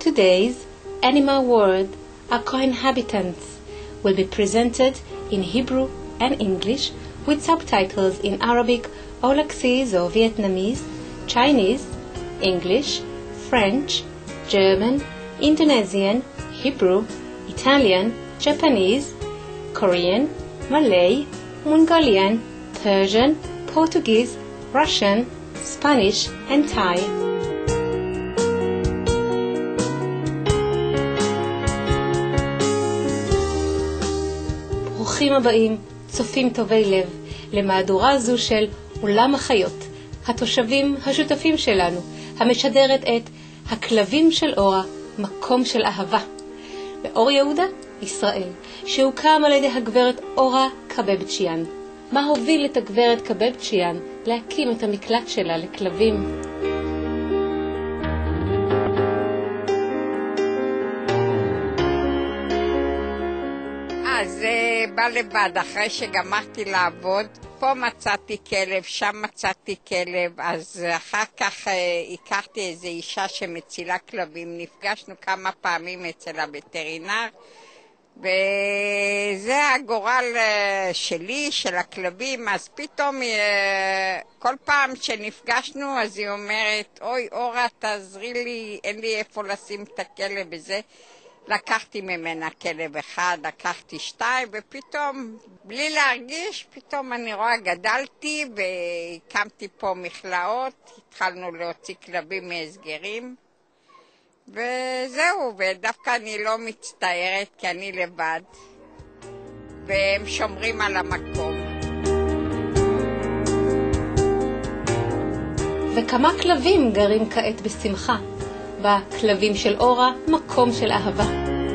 Today's Animal World, Our Co-Inhabitants, will be presented in Hebrew and English with subtitles in Arabic, Aulacese or Vietnamese, Chinese, English, French, German, Indonesian, Hebrew, Italian, Japanese, Korean, Malay, Mongolian, Persian, Portuguese, Russian, Spanish, and Thai. ברוכים הבאים, צופים טובי לב, למהדורה זו של עולם החיות, התושבים השותפים שלנו, המשדרת את הכלבים של אורה, מקום של אהבה. באור יהודה, ישראל, שהוקם על ידי הגברת אורה קבבצ'יאן. מה הוביל את הגברת קבבצ'יאן להקים את המקלט שלה לכלבים? זה בא לבד, אחרי שגמרתי לעבוד, פה מצאתי כלב, שם מצאתי כלב, אז אחר כך הכרתי איזו אישה שמצילה כלבים, נפגשנו כמה פעמים אצל הווטרינר, וזה הגורל שלי, של הכלבים, אז פתאום כל פעם שנפגשנו, אז היא אומרת, אוי אורה תעזרי לי, אין לי איפה לשים את הכלב וזה, לקחתי ממנה כלב אחד, לקחתי שתיים, ופתאום, בלי להרגיש, פתאום אני רואה, גדלתי והקמתי פה מכלאות, התחלנו להוציא כלבים מהסגרים, וזהו, ודווקא אני לא מצטערת, כי אני לבד, והם שומרים על המקום. וכמה כלבים גרים כעת בשמחה? בכלבים של אורה, מקום של אהבה.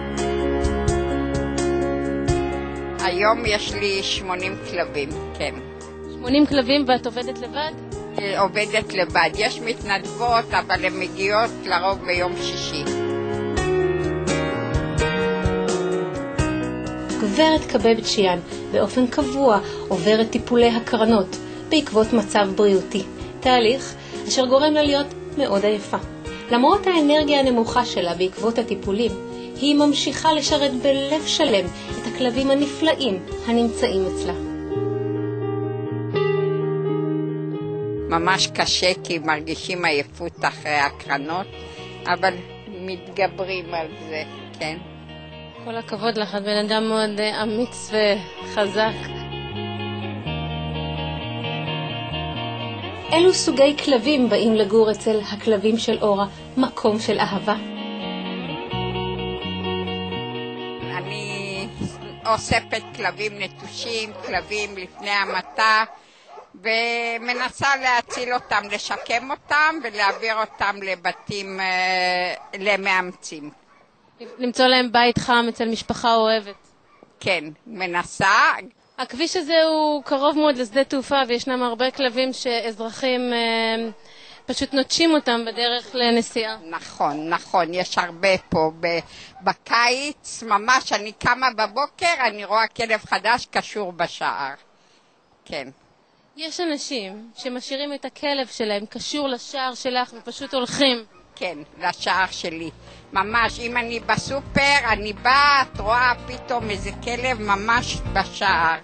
היום יש לי 80 כלבים, כן. 80 כלבים ואת עובדת לבד? עובדת לבד. יש מתנדבות, אבל הן מגיעות לרוב ביום שישי. גברת קבבצ'יאן באופן קבוע עוברת טיפולי הקרנות בעקבות מצב בריאותי. תהליך אשר גורם לה להיות מאוד עייפה. למרות האנרגיה הנמוכה שלה בעקבות הטיפולים, היא ממשיכה לשרת בלב שלם את הכלבים הנפלאים הנמצאים אצלה. ממש קשה כי מרגישים עייפות אחרי הקרנות, אבל מתגברים על זה, כן. כל הכבוד לך, את בן אדם מאוד אמיץ וחזק. אילו סוגי כלבים באים לגור אצל הכלבים של אורה, מקום של אהבה? אני אוספת כלבים נטושים, כלבים לפני המתה, ומנסה להציל אותם, לשקם אותם ולהעביר אותם לבתים למאמצים. למצוא להם בית חם אצל משפחה אוהבת. כן, מנסה. הכביש הזה הוא קרוב מאוד לשדה תעופה, וישנם הרבה כלבים שאזרחים פשוט נוטשים אותם בדרך לנסיעה. נכון, נכון, יש הרבה פה. בקיץ, ממש, אני קמה בבוקר, אני רואה כלב חדש קשור בשער. כן. יש אנשים שמשאירים את הכלב שלהם קשור לשער שלך ופשוט הולכים. כן, לשער שלי. ממש, אם אני בסופר, אני באה, את רואה פתאום איזה כלב ממש בשער.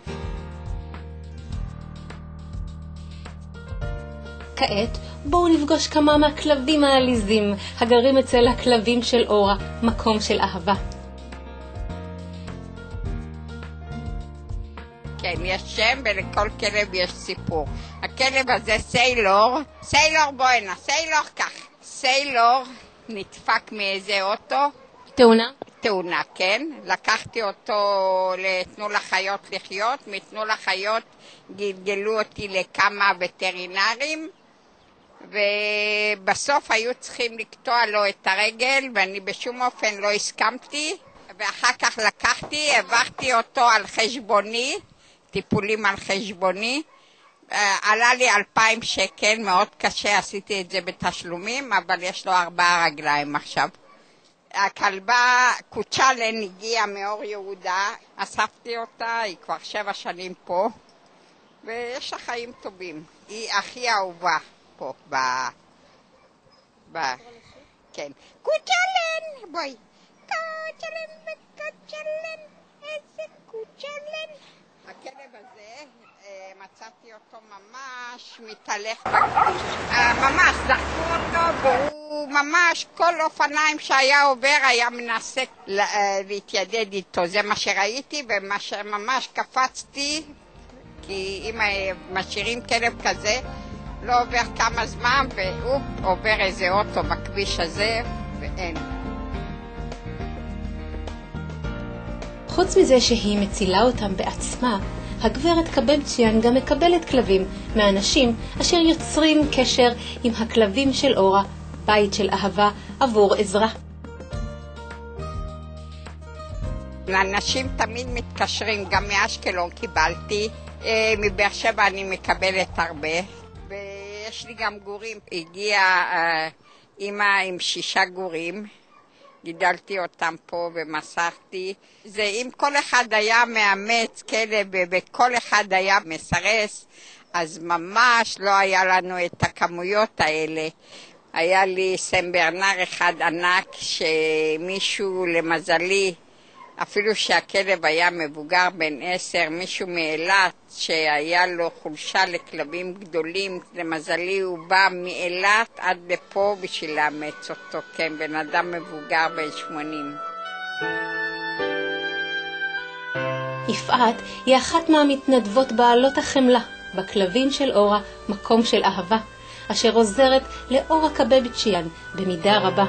כעת בואו נפגוש כמה מהכלבים העליזים הגרים אצל הכלבים של אורה, מקום של אהבה. כן, יש שם ולכל כלב יש סיפור. הכלב הזה סיילור, סיילור בואנה, סיילור כך. סיילור נדפק מאיזה אוטו. תאונה? תאונה, כן. לקחתי אותו לתנו לחיות לחיות, מתנו לחיות גלגלו אותי לכמה וטרינרים, ובסוף היו צריכים לקטוע לו את הרגל, ואני בשום אופן לא הסכמתי, ואחר כך לקחתי, העברתי אותו על חשבוני, טיפולים על חשבוני, עלה לי 2,000 שקל, מאוד קשה, עשיתי את זה בתשלומים, אבל יש לו 4 רגליים עכשיו. הכלבה קוצ'לן הגיעה מאור יהודה, אספתי אותה, היא כבר 7 שנים פה, ויש לה חיים טובים. היא הכי אהובה פה, כן. קוצ'לן! בואי. קוצ'לן וקוצ'לן, איזה קוצ'לן. הכלב הזה, מצאתי אותו ממש מתהלך בכביש. ממש, זרקו אותו והוא ממש, כל אופניים שהיה עובר היה מנסה להתיידד איתו. זה מה שראיתי וממש קפצתי, כי אם משאירים כלב כזה, לא עובר כמה זמן והוא עובר איזה אוטו בכביש הזה ואין. חוץ מזה שהיא מצילה אותם בעצמה, הגברת קבבצ'יאן גם מקבלת כלבים מאנשים אשר יוצרים קשר עם הכלבים של אורה, בית של אהבה עבור עזרה. אנשים תמיד מתקשרים, גם מאשקלון קיבלתי, מבאר שבע אני מקבלת הרבה, ויש לי גם גורים. הגיעה אמא עם 6 גורים, גידלתי אותם פה ומסרתי. זה אם כל אחד היה מאמץ כלב וכל אחד היה מסרס, אז ממש לא היה לנו את הכמויות האלה. היה לי סן ברנר אחד ענק שמישהו למזלי, אפילו שהכלב היה מבוגר בן 10, מישהו מאילת שהיה לו חולשה לכלבים גדולים, למזלי הוא בא מאילת עד לפה בשביל לאמץ אותו, כן, בן אדם מבוגר בן 80. יפעת היא אחת מהמתנדבות בעלות החמלה בכלבים של אורה, מקום של אהבה, אשר עוזרת לאורה קבבצ'יאן במידה רבה.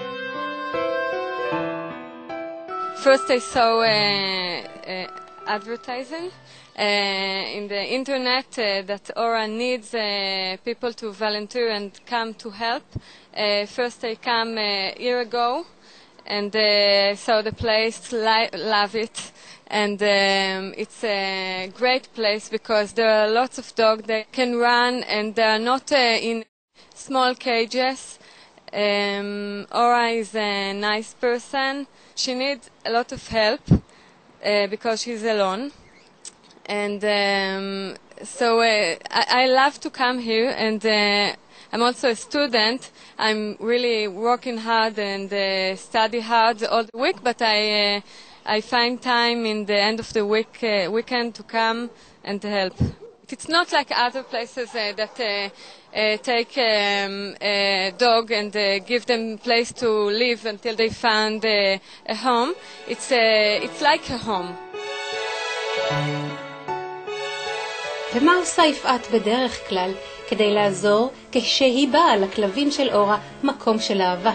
First I saw advertising in the internet that Aura needs people to volunteer and come to help. First I came a year ago and saw the place, love it. And it's a great place because there are lots of dogs that can run and they are not in small cages. Aura is a nice person. She needs a lot of help because she's alone. And so I love to come here, and I'm also a student. I'm really working hard and study hard all the week, but I find time in the end of the weekend to come and help. It's not like other places that take a dog and give them place to live until they find a home. It's like a home. ומה עושה יפעת בדרך כלל כדי לעזור כשהיא באה לכלבים של אורה, מקום של אהבה?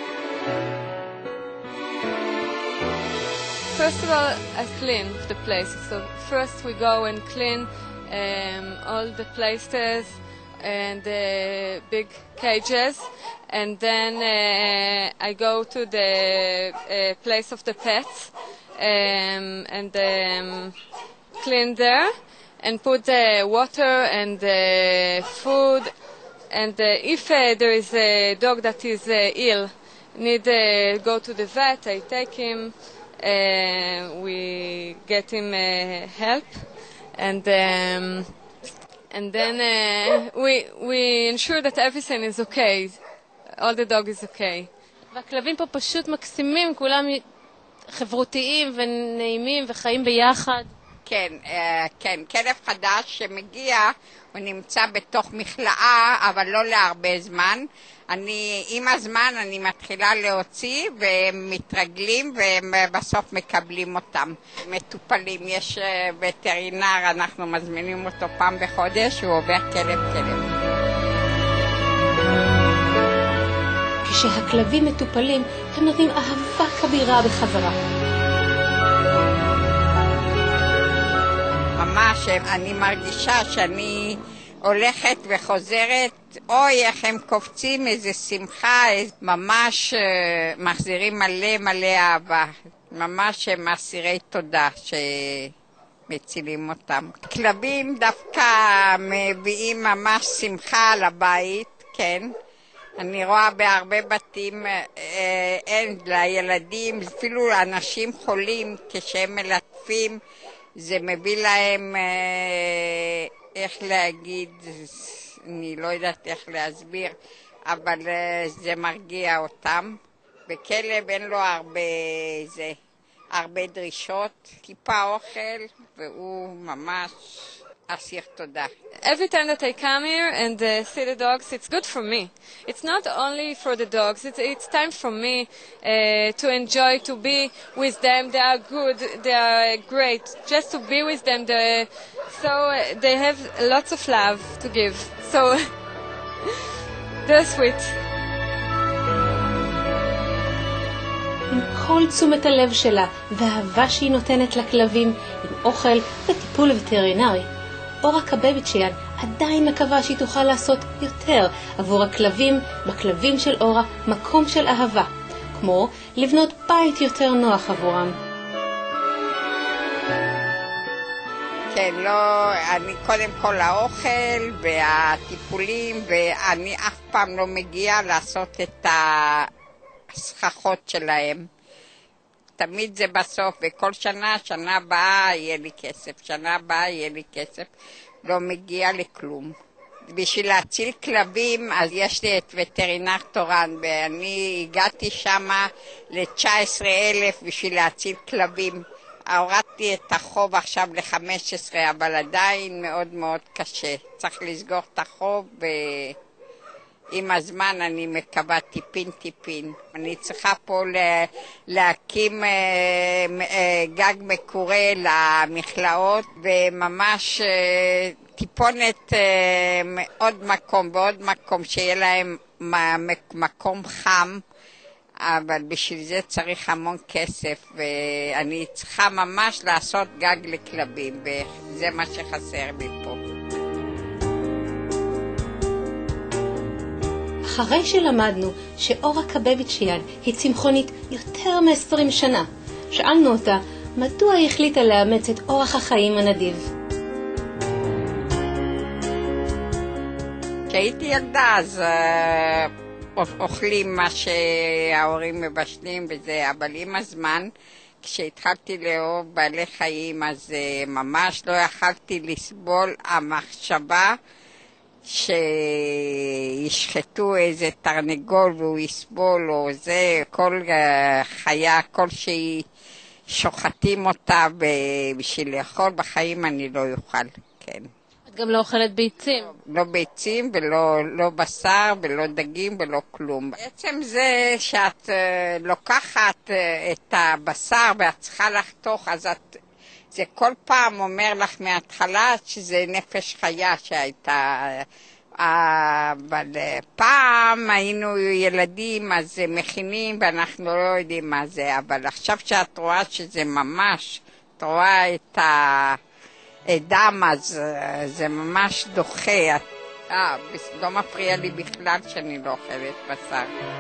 First of all, I clean the place. So first we go and clean all the places and the big cages, and then I go to the place of the pets and clean there and put the water and the food. And if there is a dog that is ill, need go to the vet, I take him. We get him help, and then we ensure that everything is okay. All the dog is okay. והכלבים פה פשוט מקסימים, כולם חברותיים ונעימים וחיים ביחד. כן, כן, כלב חדש שמגיע, הוא נמצא בתוך מכלאה, אבל לא להרבה זמן. עם הזמן אני מתחילה להוציא והם מתרגלים והם בסוף מקבלים אותם. מטופלים, יש וטרינר, אנחנו מזמינים אותו פעם בחודש, הוא עובר כלב. כשהכלבים מטופלים, הם נותנים אהבה כבירה בחזרה. ממש, אני מרגישה שאני הולכת וחוזרת, אוי איך הם קופצים, איזה שמחה, ממש מחזירים מלא אהבה, ממש הם אסירי תודה שמצילים אותם. כלבים דווקא מביאים ממש שמחה לבית, כן. אני רואה בהרבה בתים, אין לילדים, אפילו אנשים חולים כשהם מלטפים, זה מביא להם, איך להגיד, אני לא יודעת איך להסביר, אבל זה מרגיע אותם. בכלב אין לו הרבה דרישות, טיפה אוכל, והוא ממש אסיר תודה. Every time that I come here and see the dogs, it's good for me. It's not only for the dogs, it's time for me to enjoy, to be with them. They are good, they are great. Just to be with them, so they have lots of love to give. So they're sweet. עם כל תשומת הלב שלה והאהבה שהיא נותנת לכלבים, עם אוכל וטיפול וטרינרי, אורה קבביצ'יאן עדיין מקווה שהיא תוכל לעשות יותר עבור הכלבים, בכלבים של אורה מקום של אהבה, כמו לבנות בית יותר נוח עבורם. כן, לא, אני קודם כל האוכל והטיפולים, ואני אף פעם לא מגיעה לעשות את הסככות שלהם. תמיד זה בסוף, וכל שנה הבאה יהיה לי כסף, שנה הבאה יהיה לי כסף, לא מגיע לכלום. בשביל להציל כלבים, אז יש לי את וטרינר תורן, ואני הגעתי שמה ל-19,000 בשביל להציל כלבים. הורדתי את החוב עכשיו ל-15, אבל עדיין מאוד מאוד קשה. צריך לסגור את החוב, ועם הזמן אני מקווה טיפין. אני צריכה פה להקים גג מקורה למכלאות, וממש טיפונת עוד מקום ועוד מקום, שיהיה להם מקום חם. אבל בשביל זה צריך המון כסף, ואני צריכה ממש לעשות גג לכלבים, וזה מה שחסר לי פה. אחרי שלמדנו שאורה קבביצ'יאן היא צמחונית יותר מ-20 שנה, שאלנו אותה מדוע היא החליטה לאמץ את אורח החיים הנדיב. כשהייתי ילדה אז אוכלים מה שההורים מבשלים וזה, אבל עם הזמן, כשהתחלתי לאהוב בעלי חיים, אז ממש לא יכלתי לסבול המחשבה שישחטו איזה תרנגול והוא יסבול, או זה, כל חיה, כל שהיא שוחטים אותה בשביל לאכול בחיים אני לא יוכל, כן. גם לא אוכלת ביצים. לא ביצים ולא בשר ולא דגים ולא כלום. בעצם זה שאת לוקחת את הבשר ואת צריכה לחתוך, אז זה כל פעם אומר לך מההתחלה שזה נפש חיה שהייתה. אבל פעם היינו ילדים אז מכינים ואנחנו לא יודעים מה זה, אבל עכשיו שאת רואה שזה ממש, את רואה את דם, אז זה ממש דוחה. לא מפריע לי בכלל שאני לא אוכלת בשר.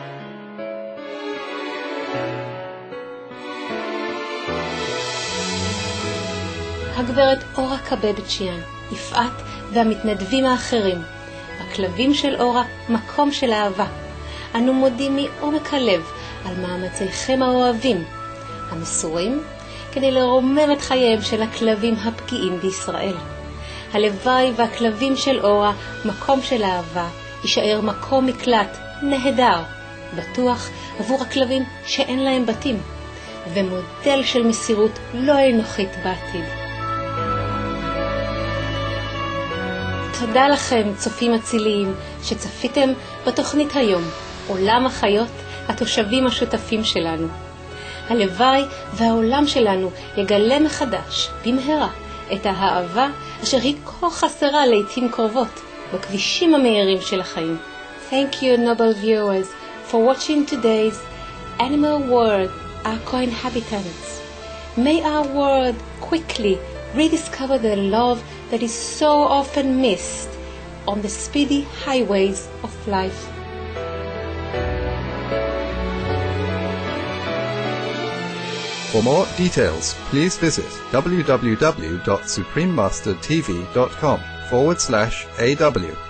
הגברת אורה קבביצ'יאן, יפעת והמתנדבים האחרים, הכלבים של אורה מקום של אהבה. אנו מודים מעומק הלב על מאמציכם האוהבים, המסורים, כדי לרומם את חייהם של הכלבים הפגיעים בישראל. הלוואי והכלבים של אורה, מקום של אהבה, יישאר מקום מקלט נהדר, בטוח עבור הכלבים שאין להם בתים, ומודל של מסירות לא אנוכית בעתיד. תודה לכם, צופים אציליים, שצפיתם בתוכנית היום, עולם החיות, התושבים השותפים שלנו. הלוואי והעולם שלנו יגלה מחדש, במהרה, את האהבה אשר היא כה חסרה לעתים קרובות בכבישים המהירים של החיים. Thank you, noble viewers, for watching today's Animal World, our co-inhabitants. May our world quickly rediscover the love that is so often missed on the speedy highways of life. For more details, please visit www.suprememastertv.com/AW.